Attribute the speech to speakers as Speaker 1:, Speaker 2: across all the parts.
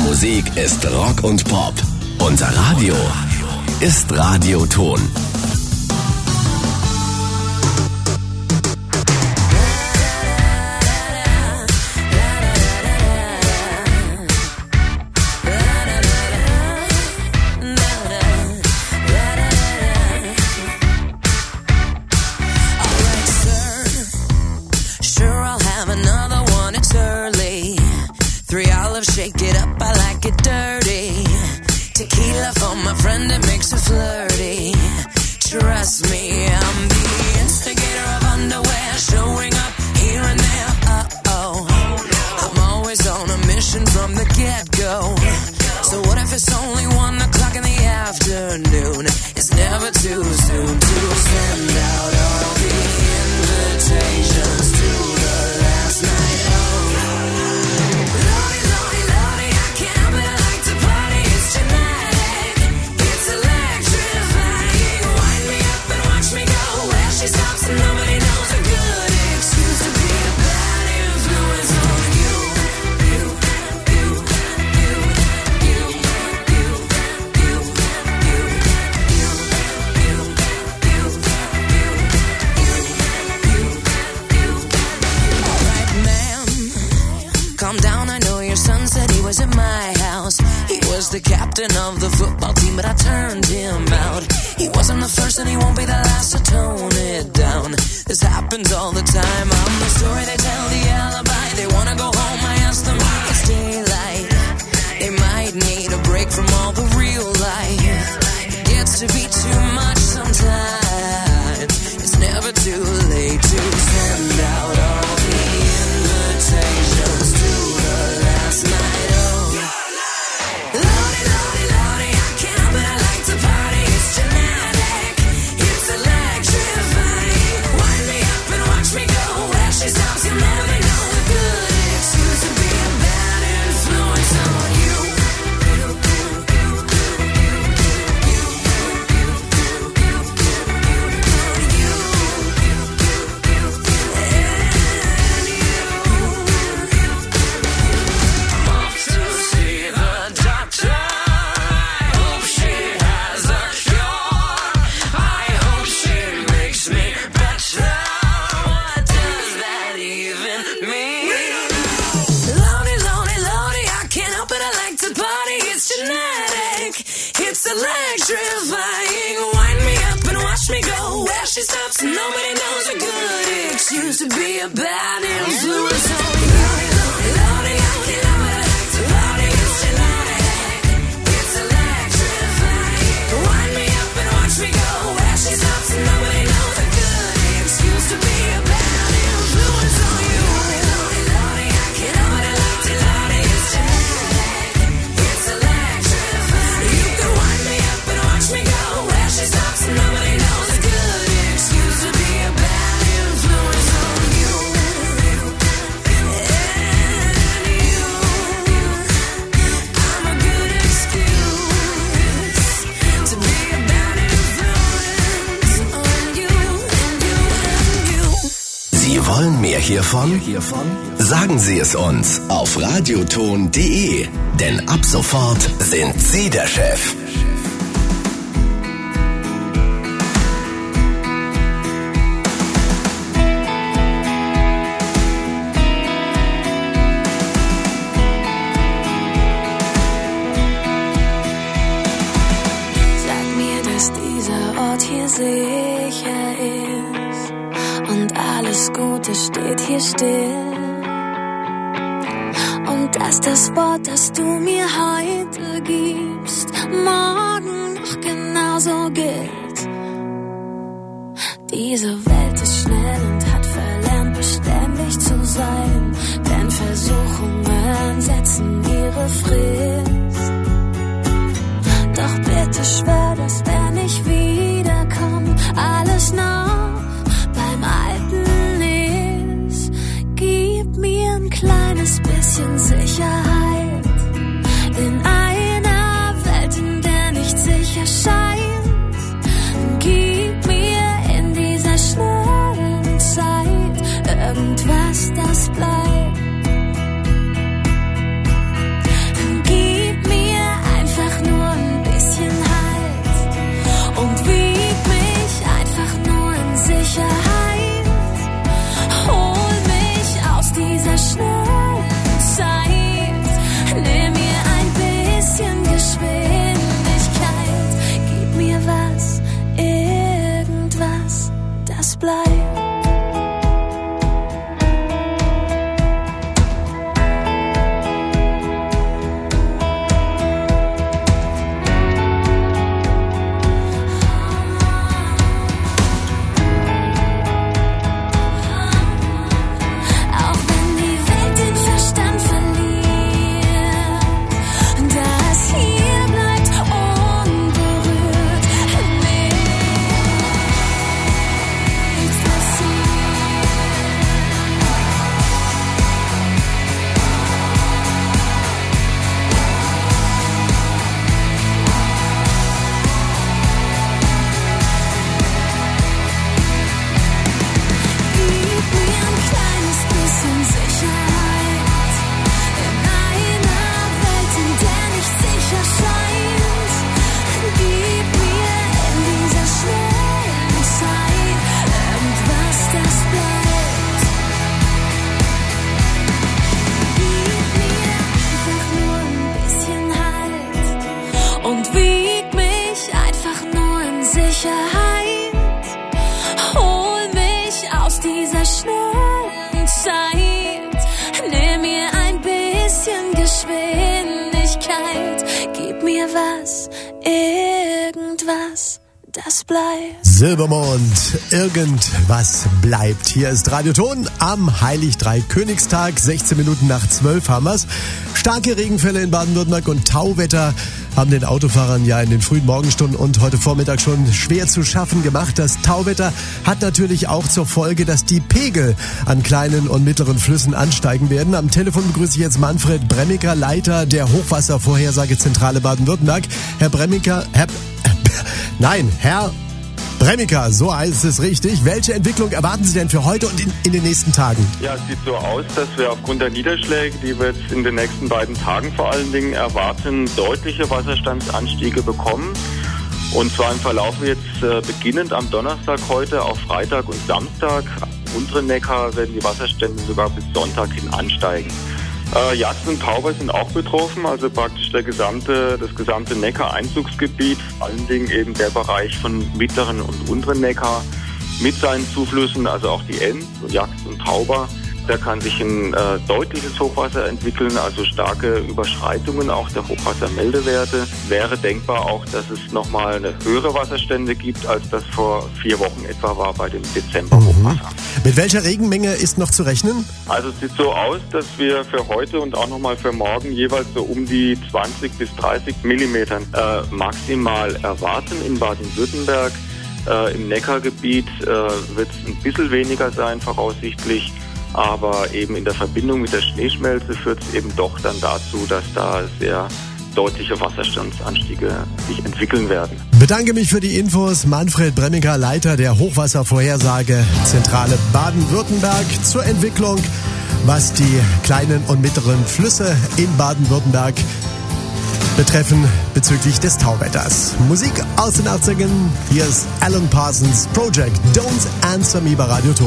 Speaker 1: Musik ist Rock und Pop. Unser Radio ist Radioton.
Speaker 2: Shake it up, I like it dirty. Tequila for my friend, it makes it flirty. Trust me, I'm the instigator of underwear, showing up here and there. Uh-oh, I'm always on a mission from the get-go. So what if it's only 1 o'clock in the afternoon? It's never too soon to send out all the invitations to the last night of. She stops and nobody knows a good excuse to be a bad influence on you. Alright, ma'am, calm down, I know your son said he was at my house. He was the captain of the football team, but I turned him out. He wasn't the first and he won't be the last, so tone it down. This happens all the time. I'm the story they tell, the alibi. They wanna go home, I ask them why it's daylight. They might need a break from all the real life. It gets to be too much sometimes. It's never too late to send out all the invitations to the last night of. Lordy, lordy, lordy, I can't help it, I like to party. It's genetic, it's electrifying. Wind me up and watch me go. Where she stops, you'll never know the good excuse to be a bad influence on you. It's electrifying. Wind me up and watch me go. Where she stops, nobody knows a good excuse to be a bad influence on you. Lordy, I can't help it, I like to party. It's genetic, it's electrifying. Wind me up and watch me go. Where she stops, nobody knows a good excuse to be a bad influence on you. Lordy, I can't help it, I like to party. It's genetic, it's electrifying. You can wind me up and watch me go. Where she stops, nobody knows a good excuse to be a bad influence on you. And you, I'm a good excuse to be a bad influence on you, and you, and you.
Speaker 1: Sie wollen mehr hiervon? Sagen Sie es uns auf radioton.de, denn ab sofort sind Sie der Chef.
Speaker 3: Sag mir, dass dieser Ort hier sicher ist und alles Gute steht hier still. Und dass das Wort, das du mir heute gibst, morgen noch genauso gilt. Diese Welt ist schnell und hat verlernt, beständig zu sein, denn Versuchungen setzen ihre Frist. Doch bitte schwör, dass wenn ich wiederkomm, alles noch beim Alten ist. Gib mir ein kleines bisschen Sicherheit in einer Welt, in der nichts sicher scheint. Gib mir in dieser schnellen Zeit irgendwas, das bleibt. Gib dieser schnellen Zeit. Nimm mir ein bisschen Geschwindigkeit, gib mir was, irgendwas, das bleibt.
Speaker 4: Silbermond, irgendwas bleibt. Hier ist Radioton am Heilig-Drei-Königstag. 16 Minuten nach 12 haben wir's. Starke Regenfälle in Baden-Württemberg und Tauwetter haben den Autofahrern ja in den frühen Morgenstunden und heute Vormittag schon schwer zu schaffen gemacht. Das Tauwetter hat natürlich auch zur Folge, dass die Pegel an kleinen und mittleren Flüssen ansteigen werden. Am Telefon begrüße ich jetzt Manfred Bremmiker, Leiter der Hochwasservorhersagezentrale Baden-Württemberg. Herr Bremmiker, Herr Bremmiker, so heißt es richtig. Welche Entwicklung erwarten Sie denn für heute und in den nächsten Tagen?
Speaker 5: Ja, es sieht so aus, dass wir aufgrund der Niederschläge, die wir jetzt in den nächsten beiden Tagen vor allen Dingen erwarten, deutliche Wasserstandsanstiege bekommen. Und zwar im Verlauf jetzt beginnend am Donnerstag heute auf Freitag und Samstag. Am unteren Neckar werden die Wasserstände sogar bis Sonntag hin ansteigen. Jagd und Tauber sind auch betroffen, also praktisch das gesamte Neckar-Einzugsgebiet, vor allen Dingen eben der Bereich von mittleren und unteren Neckar mit seinen Zuflüssen, also auch die Enz, Jagd und Tauber. Da kann sich ein deutliches Hochwasser entwickeln, also starke Überschreitungen auch der Hochwassermeldewerte. Wäre denkbar auch, dass es nochmal eine höhere Wasserstände gibt, als das vor 4 Wochen etwa war bei dem Dezember-Hochwasser.
Speaker 4: Mit welcher Regenmenge ist noch zu rechnen?
Speaker 5: Also es sieht so aus, dass wir für heute und auch nochmal für morgen jeweils so um die 20 bis 30 Millimetern maximal erwarten in Baden-Württemberg. Im Neckargebiet wird es ein bisschen weniger sein, voraussichtlich. Aber eben in der Verbindung mit der Schneeschmelze führt es eben doch dann dazu, dass da sehr deutliche Wasserstandsanstiege sich entwickeln werden.
Speaker 4: Bedanke mich für die Infos. Manfred Bremmiker, Leiter der Hochwasservorhersagezentrale Baden-Württemberg zur Entwicklung, was die kleinen und mittleren Flüsse in Baden-Württemberg betreffen bezüglich des Tauwetters. Musik aus den 80ern. Hier ist Alan Parsons Project Don't Answer Me bei Radioton.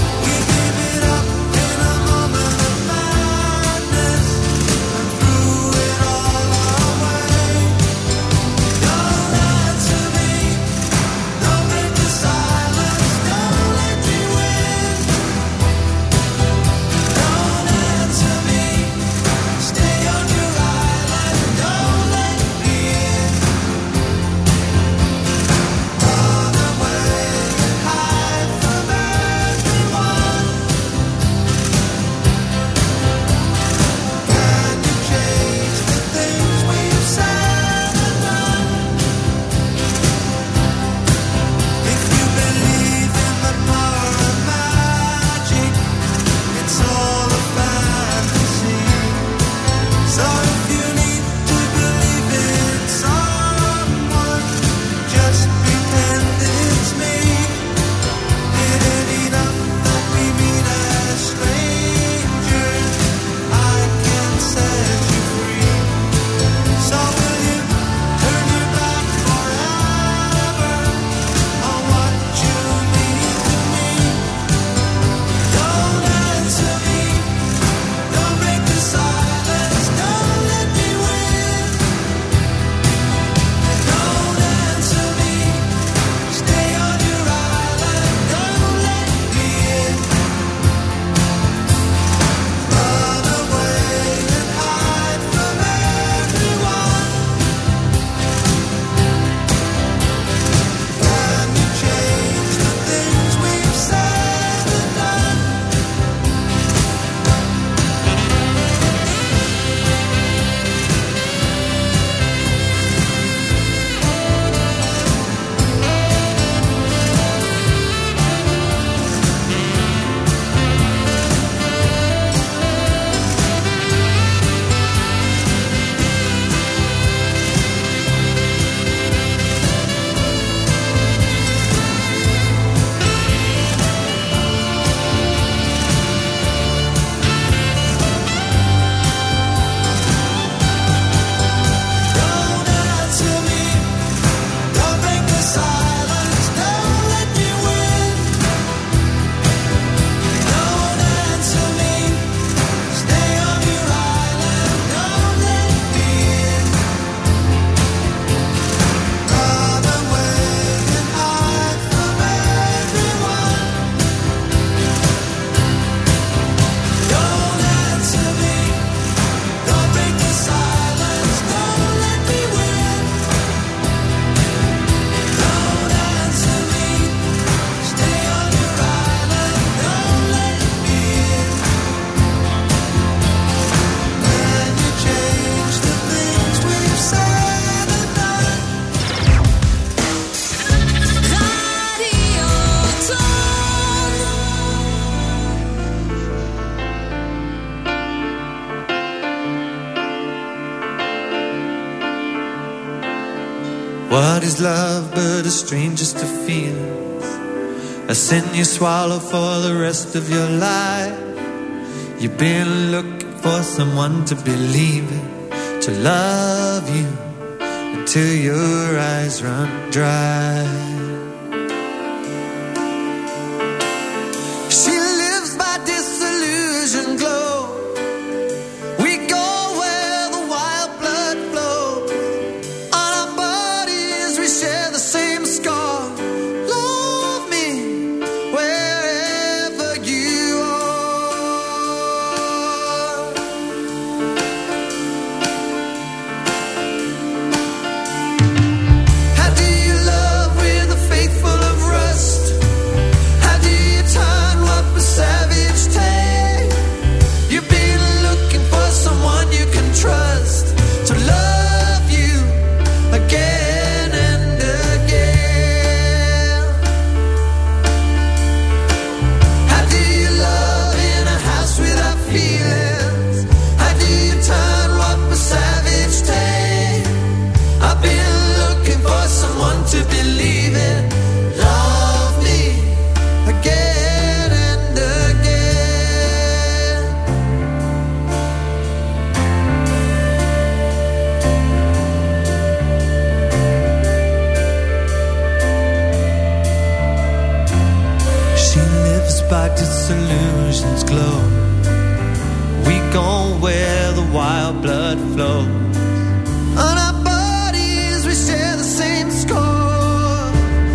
Speaker 6: Through What is love but a stranger's to feel? A sin you swallow for the rest of your life. You've been looking for someone to believe in, to love you until your eyes run dry. She lives by disillusion glow. We go where the wild blood flows. On our bodies we share the same scar. Love me wherever you are. How do you love with a faith full of rust? How do you turn what was savage take? You've been looking for someone you can trust to love you again and again. How do you love in a house without feelings? How do you turn what was savage take? I've been looking for someone to believe in. Love me again and again. She lives by disillusion's glow. We go where the wild blood flows. On our bodies we share the same score.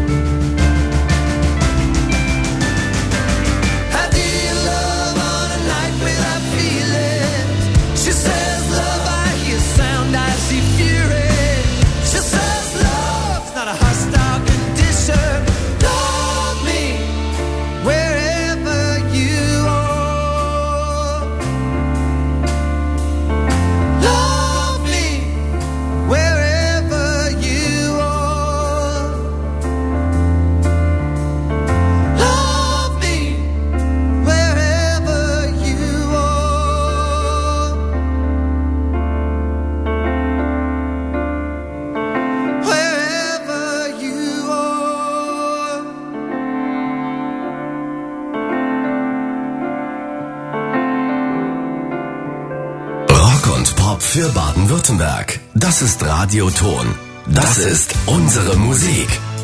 Speaker 6: How do you love on a night without feelings? She says love, I hear sound, I see fury. She says love's not a hostile condition. Love me wherever you are. Love me wherever you are. Love me wherever you are. Wherever you are.
Speaker 1: Rock und Pop für Baden-Württemberg. Das ist Radioton. Das ist unsere Musik.